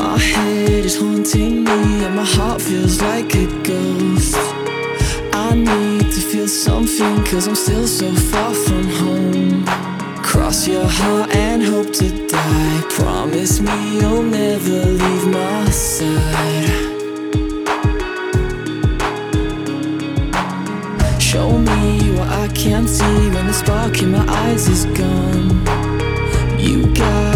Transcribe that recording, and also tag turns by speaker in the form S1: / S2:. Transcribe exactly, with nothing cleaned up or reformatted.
S1: My head is haunting me and my heart feels like a ghost. I need to feel something cause I'm still so far from home. Cross your heart and hope to die. Promise me you'll never leave my side. Show me what I can't see when the spark in my eyes is gone. You got